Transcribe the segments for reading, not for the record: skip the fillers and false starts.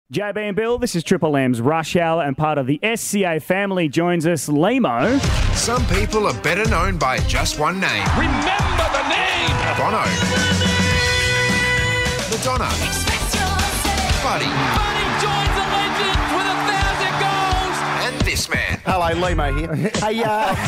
JB and Bill, this is Triple M's Rush Hour, and part of the SCA family joins us, Limo. Some people are better known by just one name. Remember the name! Bono. Madonna. Buddy. Buddy joins the legends with 1,000 goals! And this man. Hello, Limo here. Hey,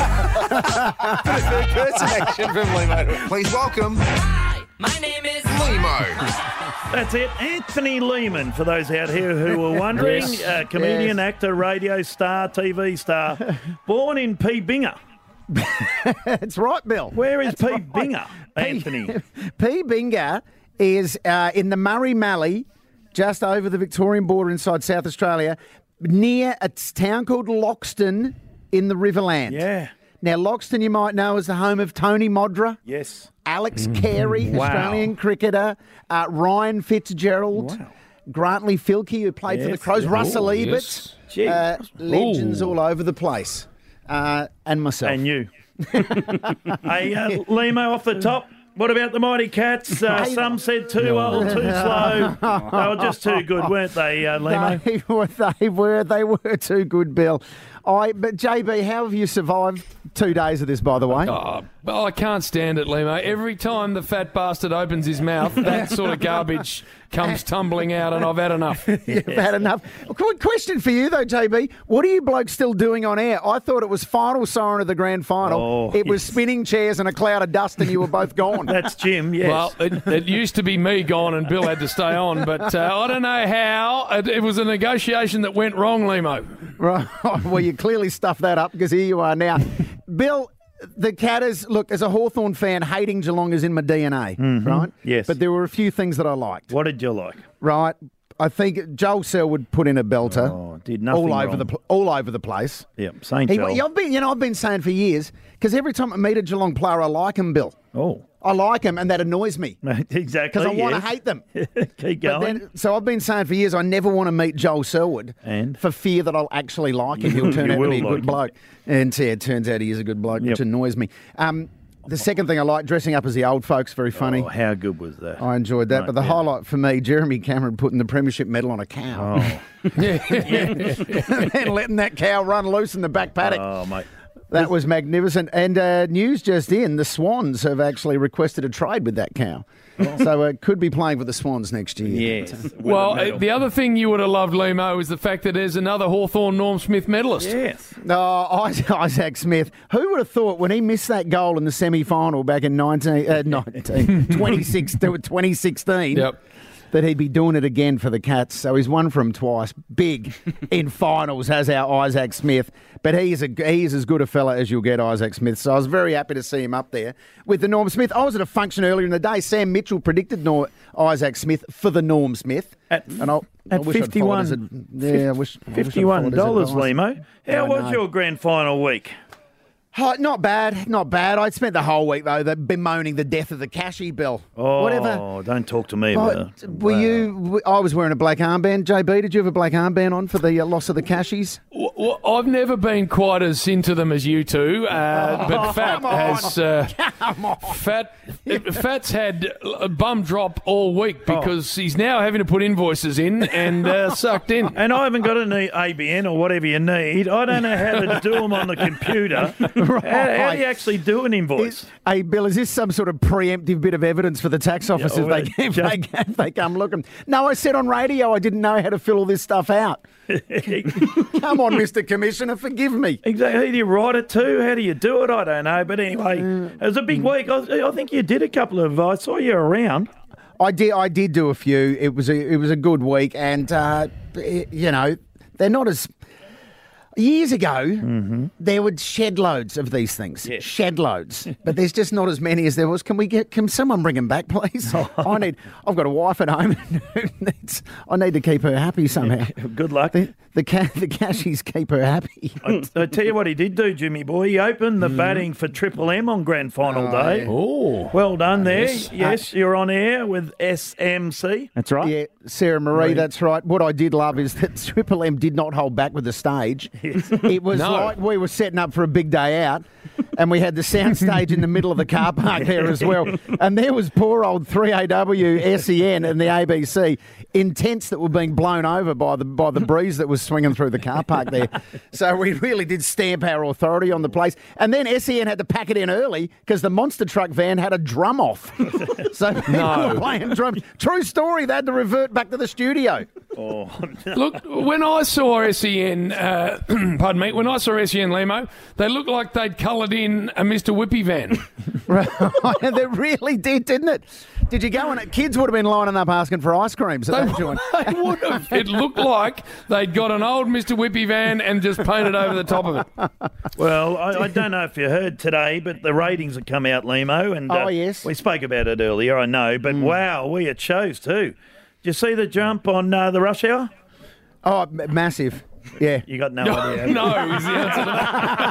first action from Limo. Please welcome Hi, my name is Limo. That's it. Anthony Lehman, for those out here who were wondering. Comedian, actor, radio star, TV star. Born in P. Binger. That's right, Bill. Where is That's P. right. Binger, Anthony? P. Binger is in the Murray Mallee, just over the Victorian border inside South Australia, near a town called Loxton in the Riverland. Yeah. Now, Loxton, you might know, is the home of Tony Modra, Yes. Alex Carey, Wow. Australian cricketer, Ryan Fitzgerald, Wow. Grantley Filkey, who played for the Yes, Crows, yeah. Russell Oh, Ebert, yes. legends all over the place, and myself. And you. Hey, Limo, off the top. What about the Mighty Cats? Some said too old, too slow. They were just too good, weren't they, Limo? They were too good, Bill. But JB, how have you survived 2 days of this, by the way? Oh, I can't stand it, Limo. Every time the fat bastard opens his mouth, that sort of garbage comes tumbling out, and I've had enough. You've had enough. Question for you, though, JB. What are you blokes still doing on air? I thought it was final siren of the grand final. Oh, it was spinning chairs and a cloud of dust, and you were both gone. That's Jim, yes. Well, it used to be me gone and Bill had to stay on, but I don't know how. It was a negotiation that went wrong, Limo. Right. Well, you clearly stuffed that up because here you are now. Bill, the Catters, look, as a Hawthorn fan, hating Geelong is in my DNA, right? Yes. But there were a few things that I liked, What did you like? right? I think Joel Selwood put in a belter. Oh, did nothing all over wrong. all over the place. Yep, St. He, Joel. I've been saying for years, because every time I meet a Geelong player, I like him, Bill. Oh, I like him, and that annoys me exactly. because I want to yes. hate them. Keep But going. so I've been saying for years, I never want to meet Joel Selwood And? for fear that I'll actually like him. He'll You turn out to will be a like good him. bloke. And it turns out he is a good bloke, which Yep. annoys me. The second thing I like, dressing up as the old folks, very funny. Oh, how good was that? I enjoyed that. Right, But the yeah. highlight for me, Jeremy Cameron putting the premiership medal on a cow. Oh, and letting that cow run loose in the back paddock. oh, mate. That was magnificent. And news just in, the Swans have actually requested a trade with that cow. So it could be playing for the Swans next year. Yes. Well, the other thing you would have loved, Limo, is the fact that there's another Hawthorn Norm Smith medalist. Yes. Isaac Smith. Who would have thought when he missed that goal in the semi-final back in 2016 Yep. that he'd be doing it again for the Cats. So he's won from twice. Big in finals, has our Isaac Smith. But he is as good a fella as you'll get, Isaac Smith. So I was very happy to see him up there with the Norm Smith. I was at a function earlier in the day. Sam Mitchell predicted Isaac Smith for the Norm Smith. I wish I'd followed his ad- yeah, I wish I'd followed his $51, advice. Limo. How I was know. your grand final week? Oh, not bad. I spent the whole week, though, bemoaning the death of the Cashy Bill. Oh, Whatever. don't talk to me about it. I was wearing a black armband. JB, did you have a black armband on for the loss of the Cashies? Well, I've never been quite as into them as you two, but Fat has Fat's had a bum drop all week because he's now having to put invoices in and sucked in. And I haven't got an ABN or whatever you need. I don't know how to do them on the computer. How do you actually do an invoice? Hey, Bill, is this some sort of preemptive bit of evidence for the tax officers well, if they come looking? No, I said on radio I didn't know how to fill all this stuff out. Come on, Mr. Commissioner, forgive me. Exactly. Who do you write it to? How do you do it? I don't know. But anyway, it was a big week. I think you did a couple of. I saw you around. I did do a few. It was a good week, and they're not as. Years ago, there were shed loads of these things. Yes. Shed loads. But there's just not as many as there was. Can someone bring them back, please? I've got a wife at home. I need to keep her happy somehow. Good luck. The Cashies keep her happy. I tell you what he did do, Jimmy boy. He opened the batting for Triple M on grand final day. yeah. Oh, Well done there. yes. Yes, you're on air with SMC. That's right. Yeah, Sarah Marie, that's right. What I did love is that Triple M did not hold back with the stage. It was No. like we were setting up for a big day out. and we had the soundstage in the middle of the car park there as well. And there was poor old 3AW, SEN and the ABC in tents that were being blown over by the breeze that was swinging through the car park there. So we really did stamp our authority on the place. And then SEN had to pack it in early because the monster truck van had a drum off. So people were playing drums. True story, they had to revert back to the studio. Oh, no. Look, when I saw SEN, pardon me, when I saw SEN Limo, they looked like they'd coloured in a Mr. Whippy van. Right, they really did, didn't it? Did you go and kids would have been lining up asking for ice creams at that joint? They would have. It looked like they'd got an old Mr. Whippy van and just painted over the top of it. Well, I don't know if you heard today, but the ratings have come out, Limo. And, yes. We spoke about it earlier, I know. But, wow, we had shows too. Did you see the jump on the rush hour? Oh, massive. Yeah. You got no idea. No, is the answer to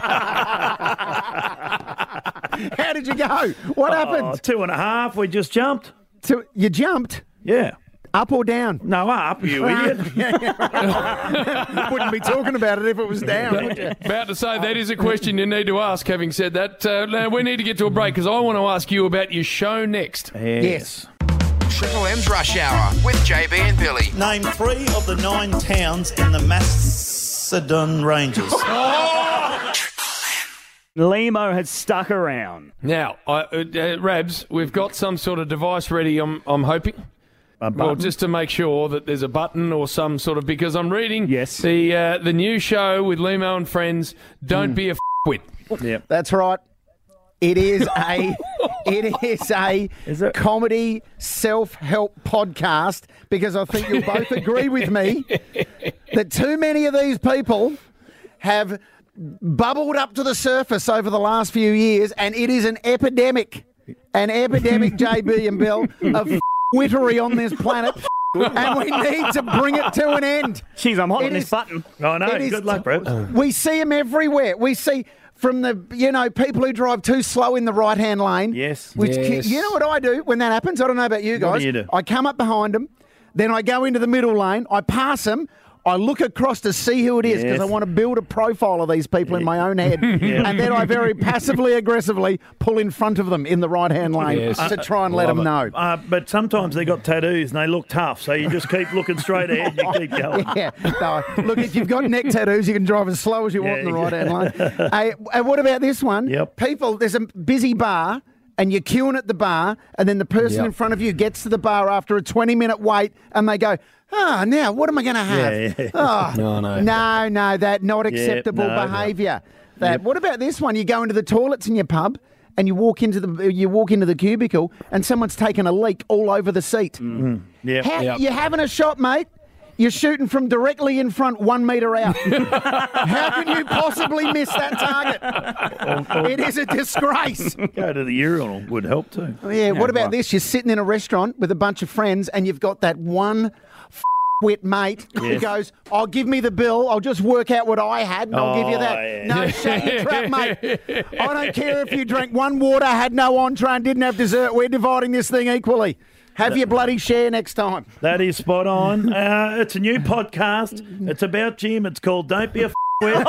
that. How did you go? What happened? 2.5. We just jumped. You jumped? Yeah. Up or down? No, up, you idiot. Wouldn't be talking about it if it was down, would you? About to say, that is a question you need to ask, having said that. Now we need to get to a break because I want to ask you about your show next. Yes. Triple M's Rush Hour with JB and Billy. Name 3 of the 9 towns in the Macedon Ranges. Limo has stuck around. Now, Rabs, we've got some sort of device ready, I'm hoping. Well, just to make sure that there's a button or some sort of... Because I'm reading the new show with Limo and friends, Don't Be a F***wit. Yep. That's right. It is a comedy self-help podcast because I think you'll both agree with me that too many of these people have bubbled up to the surface over the last few years, and it is an epidemic, JB and Bill, of wittery on this planet, and we need to bring it to an end. Jeez, I'm hot on this button. I know. Good luck, bro. We see them everywhere. We see... From the, people who drive too slow in the right-hand lane. Yes. You know what I do when that happens? I don't know about you guys. What do you do? I come up behind them, then I go into the middle lane, I pass them, I look across to see who it is because I want to build a profile of these people in my own head. And then I very passively, aggressively pull in front of them in the right-hand lane to try and let them know. But sometimes they got tattoos and they look tough, so you just keep looking straight ahead and you keep going. Yeah. No, look, if you've got neck tattoos, you can drive as slow as you want in the right-hand lane. And what about this one? Yep. People, there's a busy bar, and you're queuing at the bar, and then the person in front of you gets to the bar after a 20-minute wait, and they go, now, what am I going to have? No, that not acceptable behaviour. What about this one? You go into the toilets in your pub, and you walk into the cubicle, and someone's taken a leak all over the seat. You're having a shot, mate. You're shooting from directly in front, 1 metre out. How can you possibly miss that target? It is a disgrace. Go to the urinal would help too. What about this? You're sitting in a restaurant with a bunch of friends and you've got that one wit mate who goes, give me the bill. I'll just work out what I had and I'll give you that. Yeah. No, shut your trap, mate. I don't care if you drank one water, had no entree and didn't have dessert. We're dividing this thing equally. Have your bloody share next time. That is spot on. It's a new podcast. It's about Jim. It's called Don't Be a F***wit.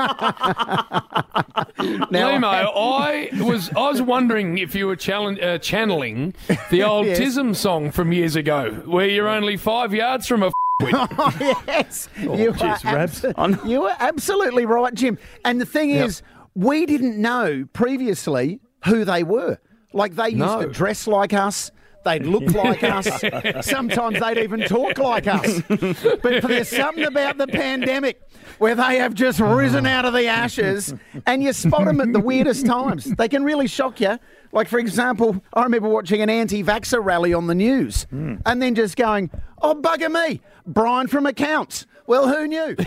Limo, I was wondering if you were channeling the old Tism song from years ago, where you're only 5 yards from a Yes. You were absolutely right, Jim. And the thing is, we didn't know previously who they were. Like, they used to dress like us. They'd look like us. Sometimes they'd even talk like us. But there's something about the pandemic where they have just risen out of the ashes and you spot them at the weirdest times. They can really shock you. Like, for example, I remember watching an anti-vaxxer rally on the news and then just going, bugger me, Brian from Accounts. Well, who knew?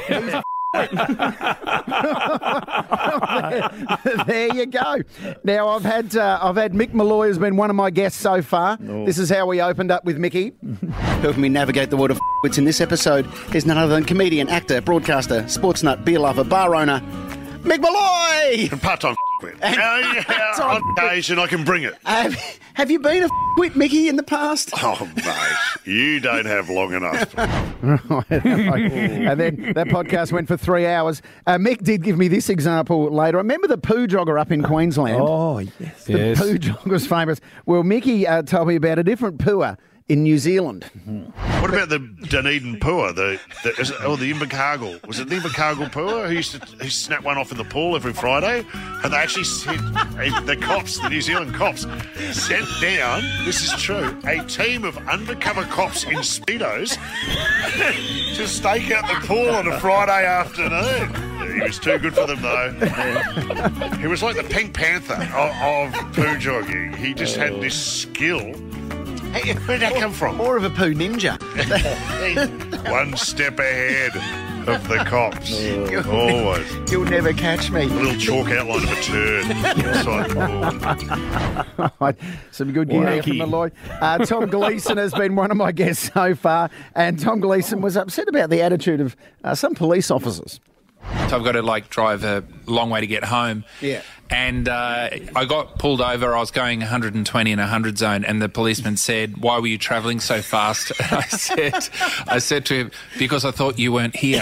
There you go. Now I've had Mick Malloy has been one of my guests so far. This is how we opened up with Mickey. Helping me navigate the world of wits in this episode is none other than comedian, actor, broadcaster, sports nut, beer lover, bar owner, Mick Malloy. Part-time f***wit. On occasion, I can bring it. Have you been a f***wit, Mickey, in the past? Oh, mate, you don't have long enough. And then that podcast went for 3 hours. Mick did give me this example later. Remember the poo jogger up in Queensland? Oh, yes. The poo jogger's famous. Well, Mickey told me about a different pooer in New Zealand. What about the Dunedin Pua, the Invercargill? Was it the Invercargill Pua who used to snap one off in the pool every Friday? And they actually sent the cops, the New Zealand cops, sent down, this is true, a team of undercover cops in Speedos to stake out the pool on a Friday afternoon. He was too good for them, though. He was like the Pink Panther of poo jogging. He just had this skill. Hey, where did that come from? More of a poo ninja. One step ahead of the cops. Always. You'll never catch me. A little chalk outline of a turd inside the pool. Some good gear there from Malloy. Tom Gleeson has been one of my guests so far, and Tom Gleeson was upset about the attitude of some police officers. So I've got to drive a long way to get home. Yeah. And I got pulled over. I was going 120 in a 100 zone, and the policeman said, "Why were you travelling so fast?" And I said to him, "Because I thought you weren't here."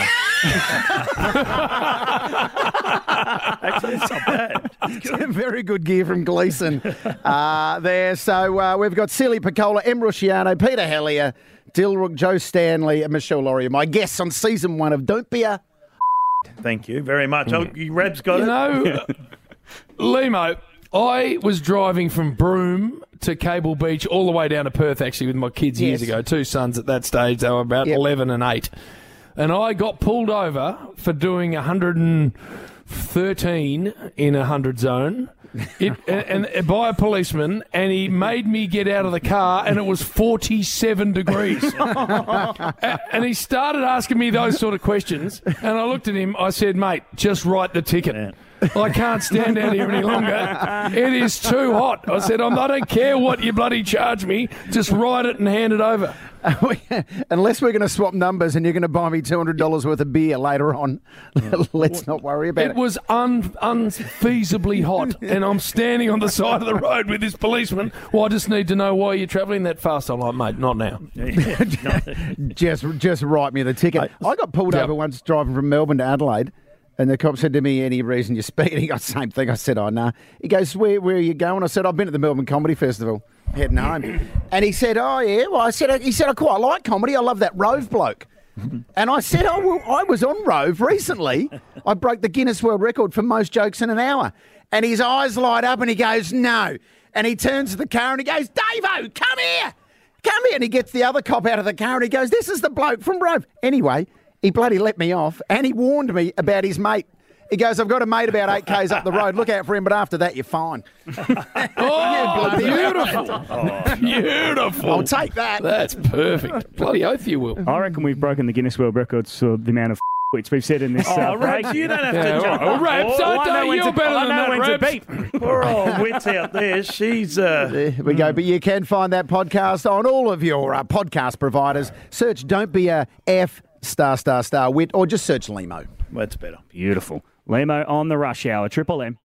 Actually, it's not bad. Some very good gear from Gleeson there. So we've got Celia Piccola, Em Rusciano, Peter Hellier, Dilrook, Joe Stanley, and Michelle Laurier, my guests on season 1 of Don't Be a... Thank you very much. Rab's got it. Limo, I was driving from Broome to Cable Beach all the way down to Perth, actually, with my kids years ago. 2 sons at that stage. They were about 11 and 8. And I got pulled over for doing 113 in a 100 zone and by a policeman, and he made me get out of the car, and it was 47 degrees. And he started asking me those sort of questions, and I looked at him. I said, "Mate, just write the ticket. Yeah. I can't stand out here any longer. It is too hot." I said, "I don't care what you bloody charge me. Just write it and hand it over." Unless we're going to swap numbers and you're going to buy me $200 worth of beer later on, let's not worry about it. It was unfeasibly hot, and I'm standing on the side of the road with this policeman. "Well, I just need to know why you're travelling that fast." I'm like, "Mate, not now." Just write me the ticket. I got pulled over once driving from Melbourne to Adelaide. And the cop said to me, "Any reason you're speeding?" He got the same thing. I said, "Oh, no." He goes, where are you going?" I said, "I've been at the Melbourne Comedy Festival, heading home." And he said, "Oh, yeah." Well, he said, "I quite like comedy. I love that Rove bloke." And I said, "Oh, well, I was on Rove recently. I broke the Guinness World Record for most jokes in an hour." And his eyes light up and he goes, "No." And he turns to the car and he goes, "Davo, come here. Come here." And he gets the other cop out of the car and he goes, "This is the bloke from Rove." Anyway, he bloody let me off, and he warned me about his mate. He goes, "I've got a mate about 8 Ks up the road. Look out for him, but after that, you're fine." Oh, beautiful. Beautiful. I'll take that. That's perfect. Bloody oath you will. I reckon we've broken the Guinness World Records for the amount of which we've said in this break. Rabs, you don't have to jump. Rabs, you're better than that, Rabs. Poor old Wits out there. She's... There we go. But you can find that podcast on all of your podcast providers. Search Don't Be a F*** Wit, or just search Limo. That's better. Beautiful. Limo on the rush hour. Triple M.